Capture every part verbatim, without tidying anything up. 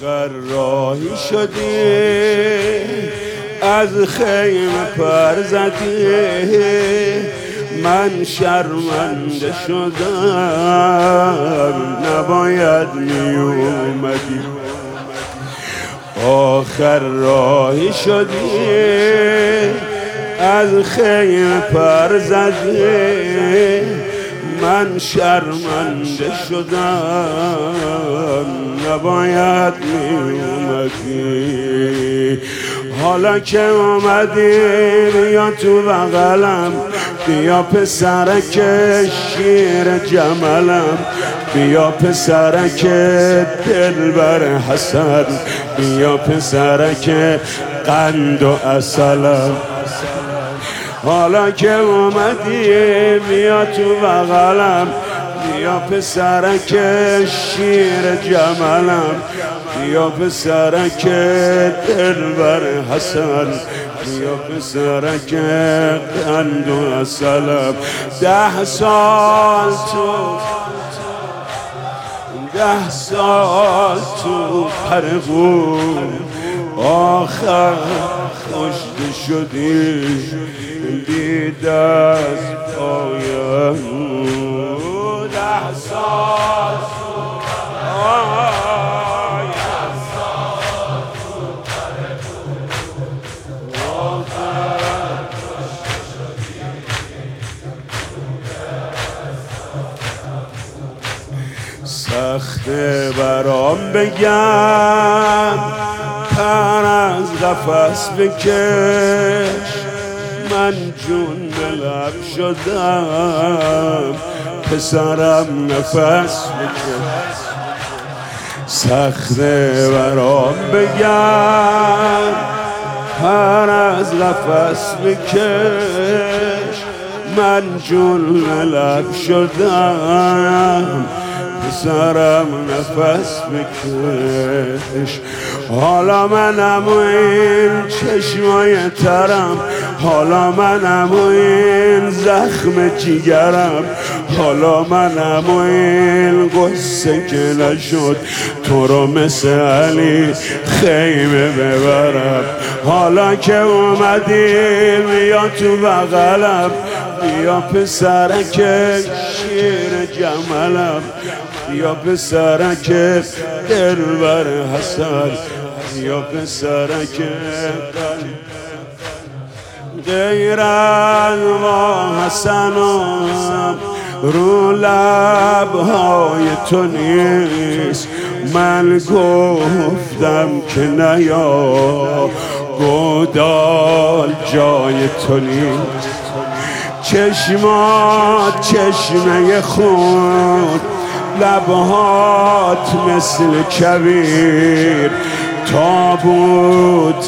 آخر راهی شدی از خیمه پر زدی من شرمنده شدم نباید می اومدی آخر راهی شدی از خیمه پر زدی من شرمنده شدم نباید می اومدی حالا که اومدی بیا تو بغلم بیا پسرک شیر جملم بیا پسرک دلبر حسن بیا پسرک قند و عسلم حالا که اومدی بیا تو بغلم بیا پسرک شیر جملم بیا پسرک دلبر حسن بیا پسرک قند و عسلم ده سال تو ده سال تو پرغون آخر کشته شدی بی دست پایم ده سال سخته برام بگم پر از قفس بکش من جون به لب شدم پسرم نفس بکش سخته برام بگم پر از قفس بکش من جون به لب شدم پسرم نفس بکش حالا منم و این چشمای ترم حالا منم و این زخم جیگرم حالا منم و این قصه که نشد تو رو مثل علی خیمه ببرم حالا که اومدی بیا تو بغلم بیا پسرک شیر جملم بیا پسرک دلبر حسن بیا پسرک غیر از ما حسنم رو لبهای تو نیست من گفتم که نیا گودال جای تو نیست چشمات چشمه خون لبهات مثل کبیر تابوت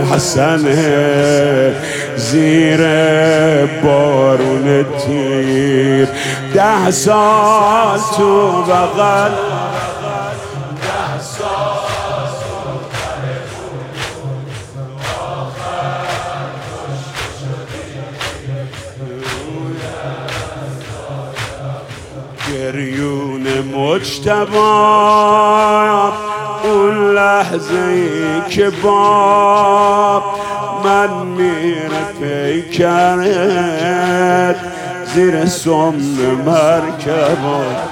حسنه زیر بارون تیر ده سال تو بغل گریون مجتبی اون لحظه ای که با من میره پیکرت زیر سم مرکبات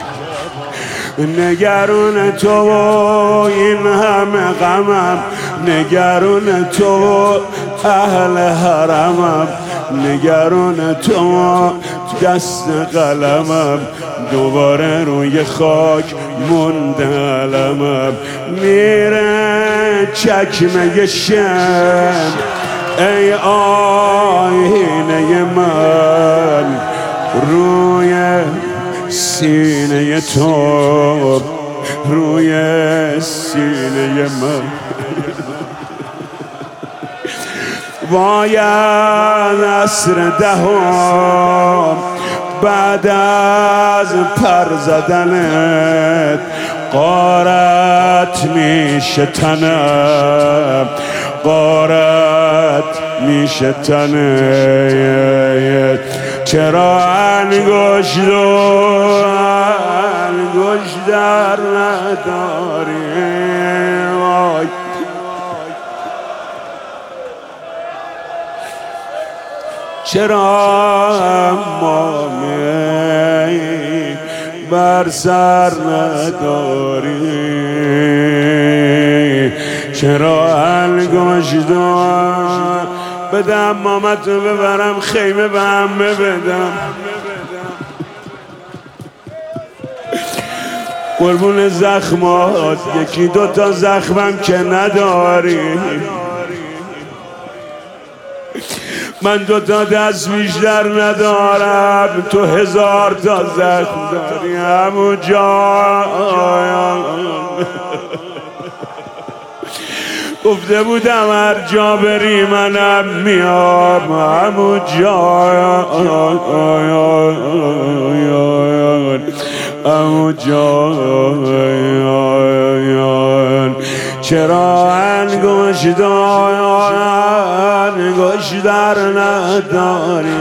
نگرون تو این همه غمم نگرون تو اهل حرمم نگرون تو دست قلمم دوباره روی خاک مونده علمم میره چکمه شم ای آینه من روی سینه تو روی سینه من باید عصر دهم بعد از پر زدنت غارت میشه تنم غارت میشه تنت چرا انگشت و انگشت در نداری چرا امامی بر سر نداری؟ چرا الگشتان بدم مامتو ببرم خیمه به همه بدم؟ قربون زخمات یکی دوتا زخمم که نداری. من دوتا دست بیشتر ندارم، تو هزار تا زخم داری. همون جان گفته بودم هر جا بری منم میام. همون جان همون جان چرا انگشتان انگشتر نداری؟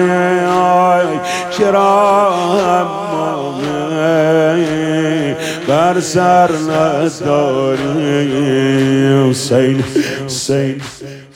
چرا امامی بر سر نداری؟ حسین حسین